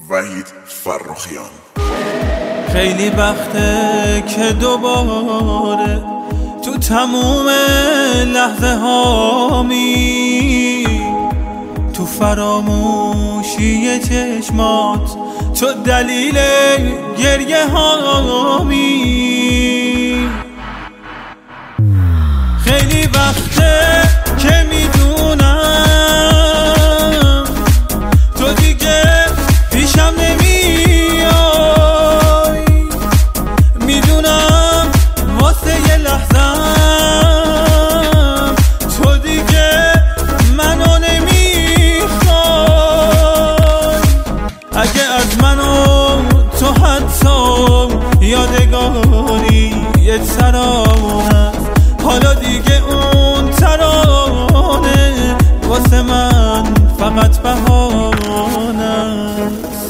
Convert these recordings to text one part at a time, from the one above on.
وحید فرخیان. خیلی وقته که دوباره تو تموم لحظه هامی تو فراموشی چشمات تو دلیل گریه هامی. خیلی وقته که میدونم تو دیگه پیشم نمیای، میدونم واسه یه لحظم تو دیگه منو نمیخوای. اگه از منو تو حتی یادگاری یه ترانه، حالا دیگه اون ترانه واسه من فقط بهانه است.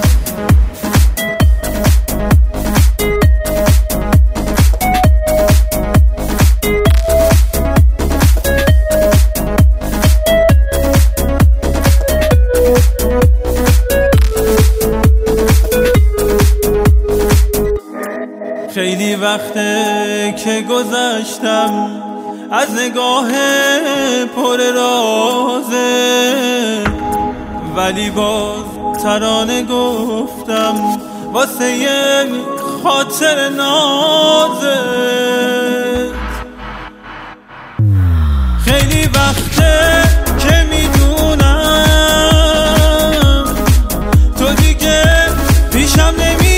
خیلی وقته که گذشتم از نگاه پر رازه، ولی باز ترانه گفتم واسه یه خاطر نازت. خیلی وقته که میدونم تو دیگه پیشم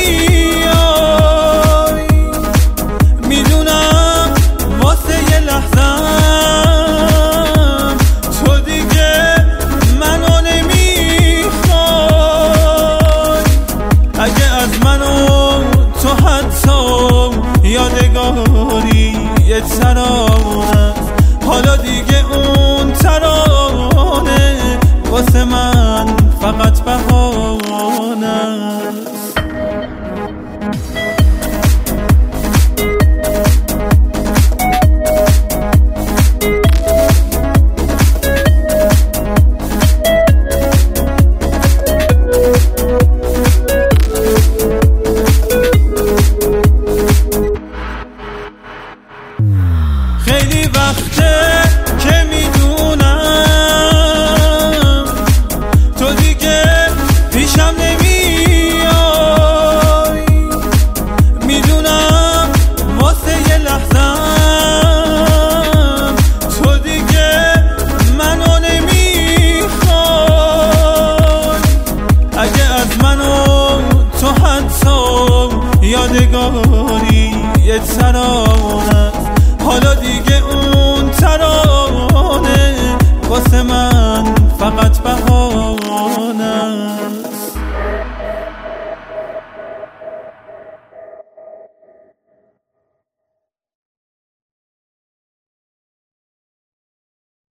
نمیای، میدونم واسه یه لحظم تو دیگه منو نمیخوای. اگه از منو تو حتی یادگاری یه ترانه، حالا دیگه اون ترانه واسه من فقط بهانه است. خیلی وقته که میدونم تو دیگه پیشم نمیای، میدونم واسه یه لحظم تو دیگه منو نمیخوای. اگه از منو تو حتی یادگاری یه ترانه، حالا دیگه اون ترانه واسه من فقط بهانه.